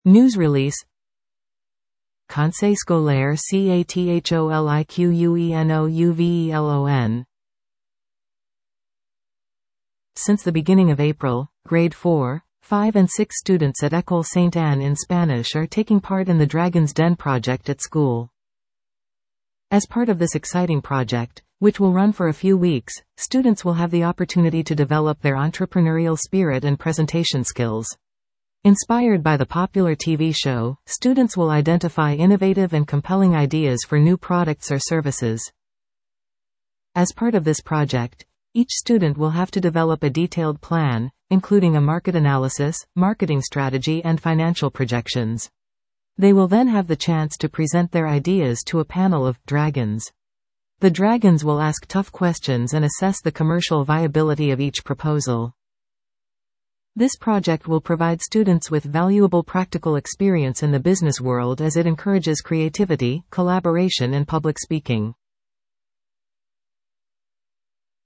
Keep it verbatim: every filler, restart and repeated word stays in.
News release. Conseil scolaire catholikuenouvelon. Since the beginning of April, grade four, five and six students at École Sainte-Anne in Spanish are taking part in the Dragon's Den project at school. As part of this exciting project, which will run for a few weeks, students will have the opportunity to develop their entrepreneurial spirit and presentation skills. Inspired by the popular T V show, students will identify innovative and compelling ideas for new products or services. As part of this project, each student will have to develop a detailed plan, including a market analysis, marketing strategy, and financial projections. They will then have the chance to present their ideas to a panel of dragons. The dragons will ask tough questions and assess the commercial viability of each proposal. This project will provide students with valuable practical experience in the business world as it encourages creativity, collaboration, and public speaking.